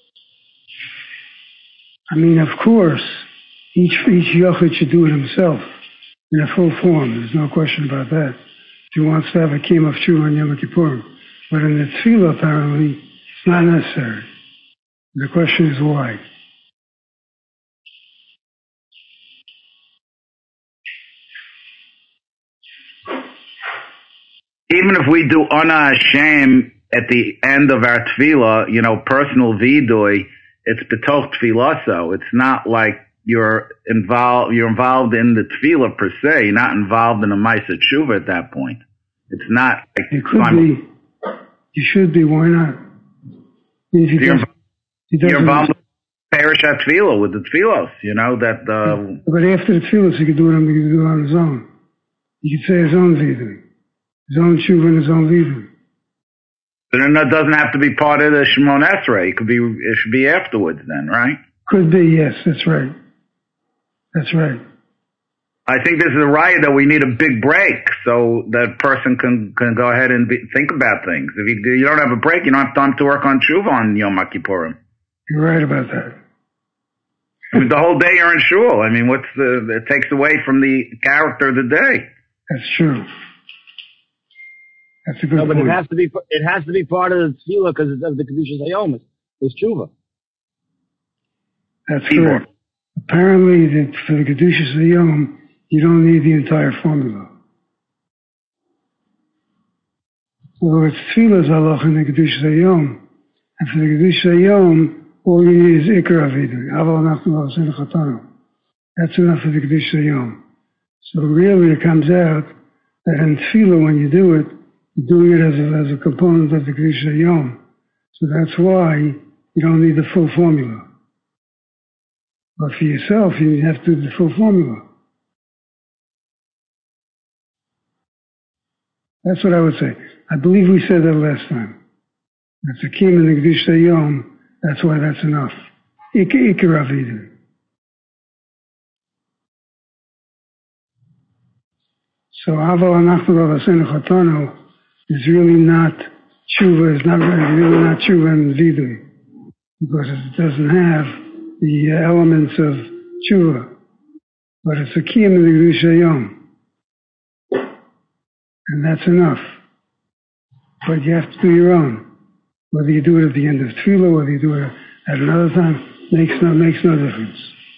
S1: I mean, of course, each each yochid should do it himself in a full form. There's no question about that. If he wants to have a kiyum of tshuva on Yom Kippur, but in the tefillah, apparently, it's not necessary. The question is why.
S4: Even if we do Ana Hashem at the end of our tefillah, you know, personal vidui, it's betoch tefillah, so it's not like you're involved, you're involved in the tefillah per se, you're not involved in a Ma'aseh Tshuva at that point. It's not like
S1: It could be. You should be. Why not? If he
S4: you're,
S1: does, he
S4: you're
S1: doesn't.
S4: involved with parish at tefillah with the tefillos, you know, that, uh,
S1: But after the tefillos, he could do it on, he could do it on his own. He could say his own vidui. His own tshuva and his own vidui.
S4: but then that doesn't have to be part of the Shemon Esrei. It could be, it should be afterwards then, right?
S1: Could be, yes, that's right. That's right.
S4: I think this is a riot that we need a big break so that person can, can go ahead and be, think about things. If you, you don't have a break, you don't have time to work on tshuva on Yom Kippurim.
S1: You're right about that.
S4: I mean, the whole day you're in shul. I mean, what's the, it takes away from the character of the day.
S1: That's true. That's a good
S8: No, but
S1: point.
S8: it has to be it has to be part of the tefillah because of the Kedushas Hayom. It's tshuva.
S1: That's correct. Apparently, that for the Kedushas Hayom, you don't need the entire formula. So it's tefillah's halach in the Kedushas Hayom, and for the Kedushas Hayom, all you need is Ikar Avidu. Aval Anachnu Avosenu Chatanu. That's enough for the Kedushas Hayom. So really, it comes out that in tefillah, when you do it, you're doing it as a, as a component of the Kedushas Hayom. So that's why you don't need the full formula. But for yourself, you have to do the full formula. That's what I would say. I believe we said that last time. That's a kim in the Kedushas Hayom. That's why that's enough. Ikar Avidu. So Aval Anachnu Avosenu Chatanu is really not tshuva, is not really not tshuva and vidui, because it doesn't have the elements of tshuva, but it's a kiyum in the Kedushas Hayom, and that's enough. But you have to do your own. Whether you do it at the end of tefillah, whether you do it at another time, makes no makes no difference.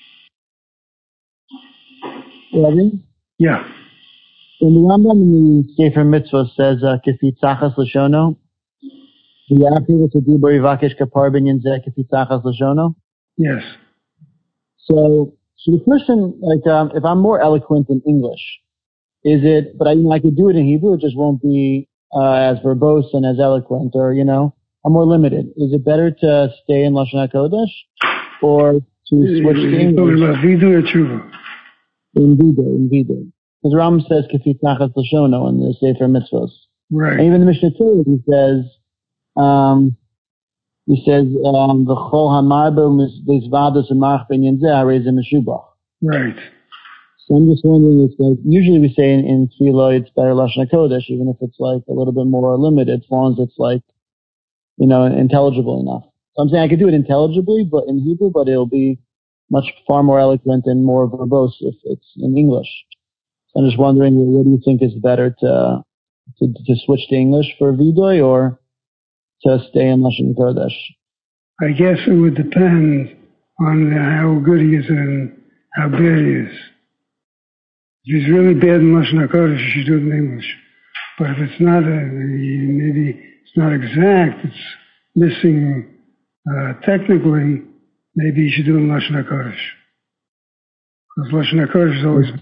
S2: Ready?
S1: Yeah.
S2: In the Rambam in the Sefer Mitzvah says, "Kefitzachas l'shono." V'yapiv v'tedibur yivakesh kapar binyan zeh kefitzachas l'shono.
S1: Yes.
S2: So, so the person, like, um, if I'm more eloquent in English, is it? But I, you know, I could do it in Hebrew. It just won't be uh, as verbose and as eloquent, or you know, I'm more limited. Is it better to stay in Lashon HaKodesh or to switch to English?
S1: You're talking about vidu or tshuva?
S2: In vidu, in vidu. Because Ram says kefitzachas l'shono in the Sefer Mitzvos.
S1: Right.
S2: And even the Mishnah Torah, he says, um, he says, um, v'chol hamarbe mizvadas u'marach binyan zeh harei zeh meshubach.
S1: Right.
S2: So I'm just wondering if, like, usually we say in, in Tefillah it's better Lashon HaKodesh, even if it's like a little bit more limited, as long as it's like, you know, intelligible enough. So I'm saying I could do it intelligibly, but in Hebrew, but it'll be much far more eloquent and more verbose if it's in English. So I'm just wondering, what do you think is better to to, to switch to English for Vidoy or to stay in Lashon HaKodesh?
S1: I guess it would depend on how good he is and how bad he is. If he's really bad in Lashon HaKodesh, you should do it in English. But if it's not, a, maybe it's not exact, it's missing uh, technically, maybe you should do it in Lashon HaKodesh. Because Lashon HaKodesh is always...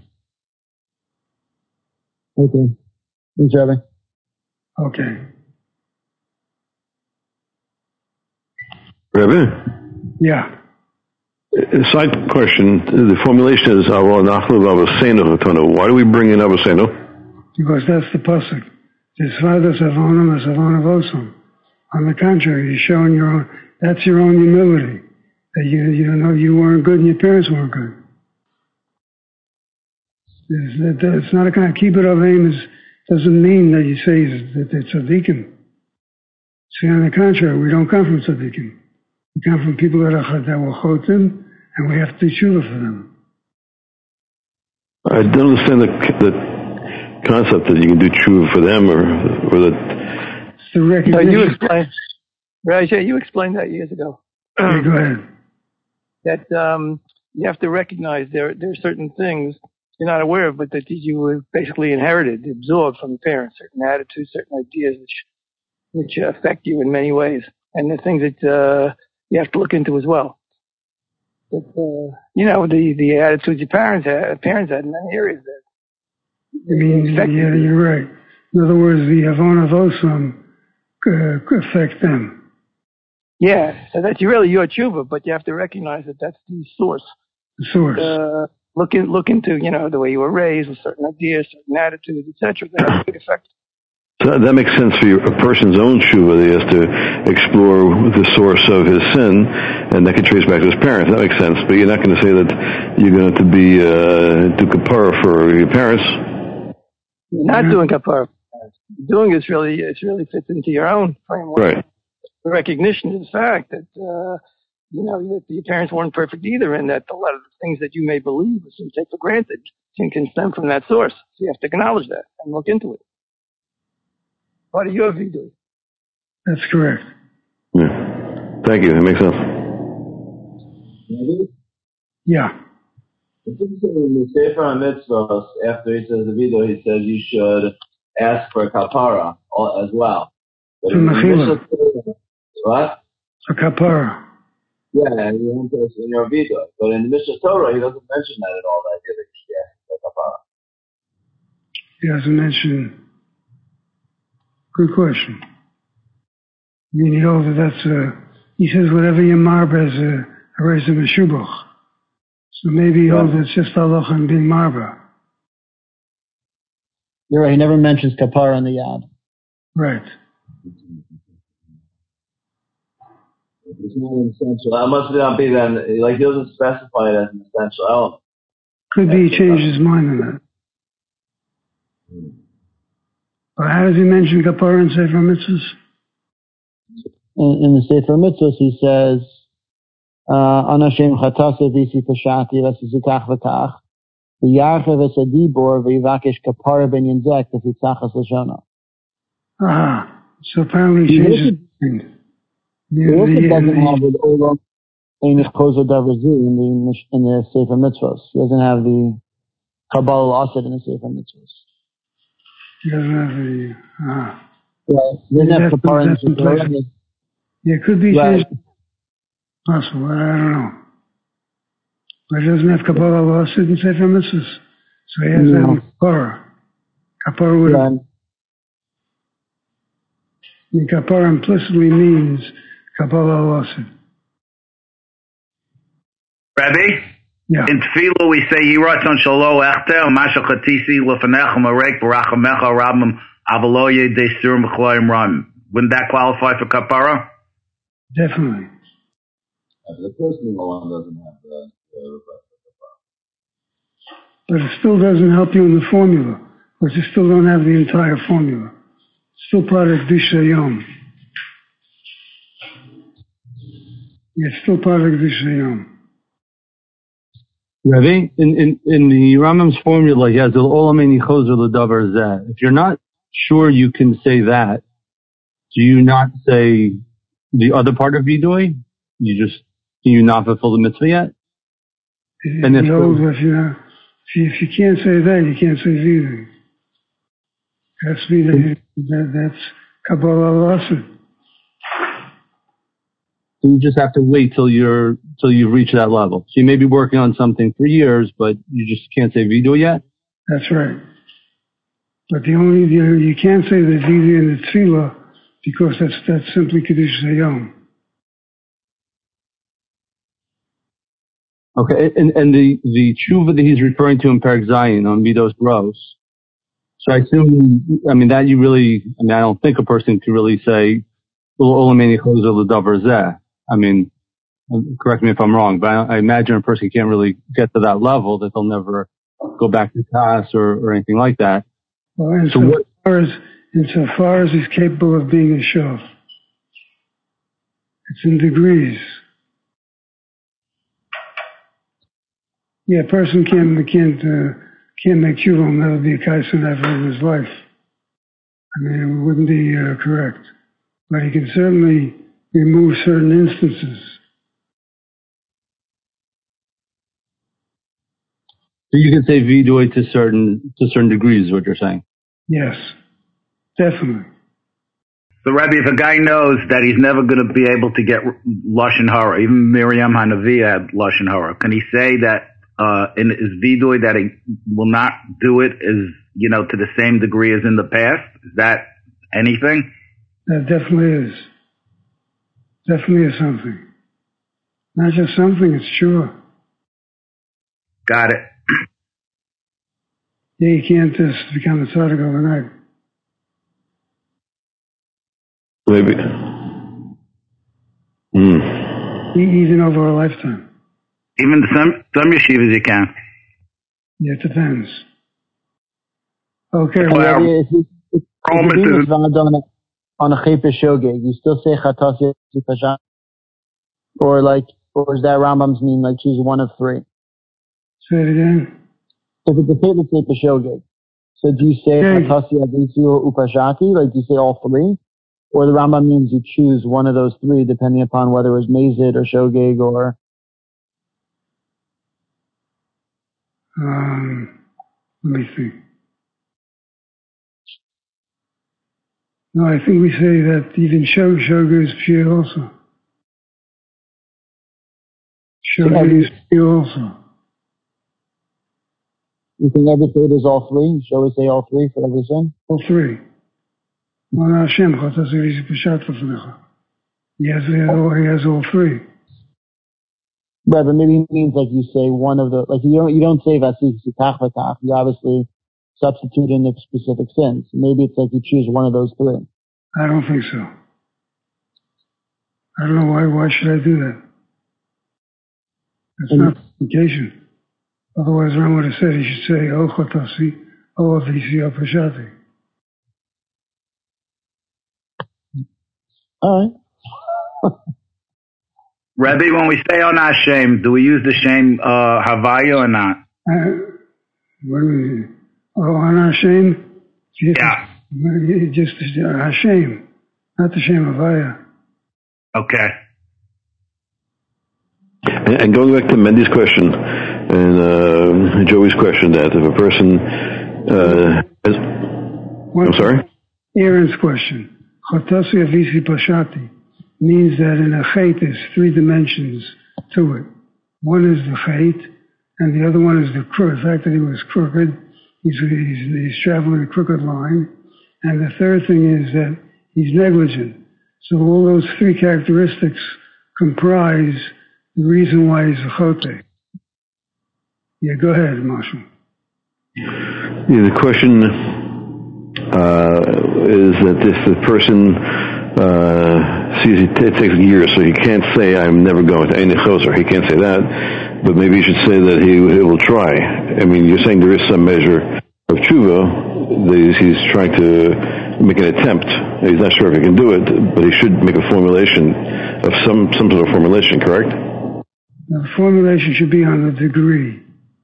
S2: Okay. Thanks, Rabbi.
S1: Okay.
S3: Rabbi?
S1: Yeah.
S3: A side question. The formulation is Aval Nachlu Avosenu Chatanu. Why do we bring in Avosenu?
S1: Because that's the pasuk. Tisvadas avonam as avon avosam. On the contrary, you're showing your own, that's your own humility. That you, you know, you weren't good and your parents weren't good. It's, it's not a kind of kibbut avim is doesn't mean that you say that it's a deacon. See, on the contrary, we don't come from tzaddikim. We come from people that are that were chotim, and we have to do tshuva for them.
S3: I don't understand the, the concept that you can do tshuva for them, or or that.
S1: It's the recognition.
S7: So you explained, right? Yeah, you explained that years ago.
S1: Okay, go ahead.
S7: That um, you have to recognize there there are certain things you're not aware of, but that you basically inherited, absorbed from your parents, certain attitudes, certain ideas which which affect you in many ways, and the things that uh, you have to look into as well. But, uh, you know, the, the attitudes your parents had, parents had in many areas that
S1: I mean, yeah, you're right. In other words, the Avon of Osam uh, affect them.
S7: Yeah, so that's really your tshuva, but you have to recognize that that's the source.
S1: The source.
S7: Uh, look, in, look into, you know, the way you were raised, with certain ideas, certain attitudes, et cetera. That has a big effect.
S3: So that, that makes sense for your, a person's own tshuva. He has to explore the source of his sin, and that can trace back to his parents. That makes sense. But you're not going to say that you're going to be uh, do kapara for your parents.
S7: You're not doing kapara. Doing is really, it really fits into your own framework.
S3: Right.
S7: The recognition of the fact that, uh, you know, that your parents weren't perfect either, and that a lot of the things that you may believe or take for granted can, can stem from that source. So you have to acknowledge that and look into it. Part of your vidui.
S1: That's correct.
S3: Yeah. Thank you. That makes sense.
S1: Yeah.
S5: In the Sefer HaMitzvot, after he says the video, he says you should ask for kapara as well. But in the Mishnah, what?
S1: A kapara.
S5: Yeah, and you want to in your video. But in the Mishnah Torah, he doesn't mention that at all, that idea that you should ask for kapara.
S1: He doesn't mention. Good question. I mean, you know that that's a, he says whatever you marba is a, a raise of a shubuch. So maybe you know that's just Allah and being marba.
S2: You're right, he never mentions kapara in the yad.
S1: Right.
S5: It's not an essential. That must not be then, like he doesn't specify it as an essential element.
S1: Could be he changed his mind on that.
S5: Hmm.
S1: But how does he mention kapara in Sefer Mitzvahs?
S2: In, in the Sefer Mitzvahs, he says, "Anashem chatase v'isi tashati v'sizikach v'kach v'yarche v'sadibor v'yivakesh kapara ben yinzek v'fitzachas l'shona."
S1: Ah, so apparently he changed his mind.
S2: He also doesn't have the Olam Einich Kozer Davazu in the in the Sefer Mitzvahs. He doesn't have the Kabbalah Asid in the Sefer Mitzvahs.
S1: He doesn't have the, ah.
S2: Yeah, he doesn't have kapara in the Torah.
S1: Yeah, it could be
S2: right.
S1: Possible, I don't know. But he doesn't have Kabbalah Asid in Sefer Mitzvahs. So he has no. that kapara. Kapara would
S2: yeah.
S1: The kapara implicitly means Kabbalah Asid.
S4: Rabbi?
S1: Yeah.
S4: In Tefillah we say Yiratzon Shalo Echter Masha Chatisi Lefenecha Marek Barachamecha Rabim Avaloye Desur Mechloim Ram. Wouldn't that qualify for kapara?
S1: Definitely.
S5: Uh, the personal one doesn't have the, the request for kapara.
S1: But it still doesn't help you in the formula, because you still don't have the entire formula. It's still part of Kedusha Yom. It's still part of Kedusha Yom.
S9: Rabbi, in, in, in the Rambam's formula, he has the Olameni Chozer L'Davar Zeh. If you're not sure you can say that, do you not say the other part of Vidui? You just, do you not fulfill the mitzvah yet?
S1: If, and if, no, if, you know, if, you, if you can't say that, you can't say Vidui. That's Vidui, that, that's Kabbalah Asid.
S9: So you just have to wait till you're till you reach that level. So you may be working on something for years, but you just can't say Vidui yet?
S1: That's right. But the only, you, you can't say the Vidui and the Tefillah because that's, that's simply Kedusha Hayom.
S9: Okay, and, and the, the tshuva that he's referring to in Perek Zayin on Midos Bros. So I assume, I mean, that you really, I mean, I don't think a person could really say, Olameni Chozer L'Davar Zeh. I mean, correct me if I'm wrong, but I, I imagine a person can't really get to that level that they'll never go back to class or, or anything like that.
S1: Well,
S9: so what,
S1: far as, insofar as he's capable of being a shov, it's in degrees. Yeah, a person can't can't uh, can't make tshuva and never be a kaisan ever in his life. I mean, it wouldn't be uh, correct, but he can certainly remove certain instances.
S9: So you can say vidui to certain to certain degrees, is what you're saying?
S1: Yes, definitely.
S4: So, Rabbi, if a guy knows that he's never going to be able to get Lashon Hara, even Miriam Hanavi had Lashon Hara, can he say that uh, in his vidui that he will not do it as you know, to the same degree as in the past? Is that anything?
S1: That definitely is. Definitely is something. Not just something, it's sure.
S4: Got it.
S1: Yeah, you can't just become a tzaddik overnight.
S3: Maybe. Hmm.
S1: Even over a lifetime.
S4: Even some some yeshivas you can.
S1: Yeah, it depends. Okay.
S2: Well, well, if you, if, if you're doing on a chaypa shogeg, you still say chatas yipashat? Or like, or is that Rambam's mean like choose one of three?
S1: Say it again.
S2: If it's a chaypa chaypa shogeg, so do you say chatas yavitzu or upashati? Like do you say all three? Or the Rambam means you choose one of those three depending upon whether it was mazid or shogeg or...
S1: Um, let me see. No, I think we say that even shog shogeg is pure also. Shogeg is pure also.
S2: You think every third is all three? Shall we say all three for everything?
S1: All three. Hashem, he has, he has all three.
S2: Right, but maybe it means like you say one of the, like you don't, you don't say vasik sitach v'tach. You obviously substitute in the specific sense. Maybe it's like you choose one of those three.
S1: I don't think so. I don't know why, why should I do that? That's and not communication. Otherwise, Ram would have said he should say, O chotasi, O avisi, O pashati.
S2: All right.
S4: Rebbe, when we say on Hashem, do we use the shame uh, Havaya or not?
S1: Uh, what do we, oh, on Hashem? Just,
S4: yeah.
S1: Just uh, Hashem, not the shame Havaya.
S4: Okay.
S3: And, and going back to Mendy's question and uh, Joey's question, that if a person uh, has, I'm sorry?
S1: Aaron's question. Chotasi avisi pashati means that in a chait there's three dimensions to it. One is the chait, and the other one is the crook. The fact that he was crooked, he's, he's, he's traveling a crooked line. And the third thing is that he's negligent. So all those three characteristics comprise the reason why he's a chote. Yeah, go ahead, Marshall.
S3: Yeah, the question uh, is that if the person uh, sees it, it takes years, so he can't say, I'm never going to any choser. He can't say that, but maybe he should say that he, he will try. I mean, you're saying there is some measure of tshuva, that he's, he's trying to make an attempt. He's not sure if he can do it, but he should make a formulation of some, some sort of formulation, correct?
S1: The formulation should be on the degree.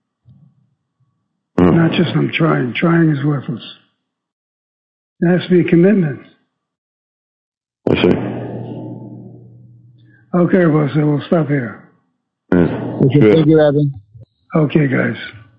S1: Mm. Not just I'm trying. Trying is worthless. There has to be a commitment.
S3: I see.
S1: Okay, well, so we'll stop here.
S3: Yeah.
S2: Thank you, Rabbi.
S1: Okay, guys.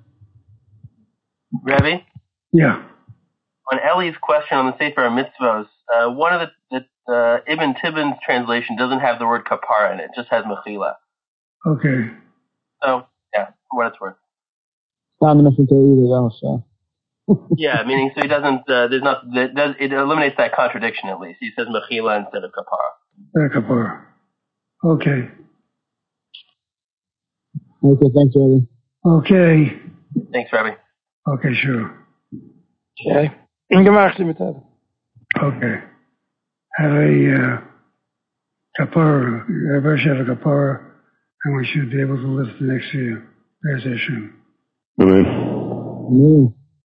S10: Rabbi?
S1: Yeah.
S10: On Ellie's question on the Sefer HaMitzvos, uh, one of the, the uh, Ibn Tibbon's translation doesn't have the word kapara in it. It just has mechila.
S1: Okay.
S10: So, yeah, for what it's worth.
S2: Not the message either, though, so.
S10: Yeah, meaning so he doesn't, uh, there's not, that does, it eliminates that contradiction at least. He says mechila instead of kapara.
S1: Uh, kapara. Okay.
S2: Okay, thanks, Rabbi.
S1: Okay.
S10: Thanks, Rabbi.
S1: Okay, sure.
S7: Okay.
S1: Okay. Have a uh, kapara. Everybody should have a kapara, and we should be able to live the next year. There's Hashem.
S3: Amen.
S2: Amen.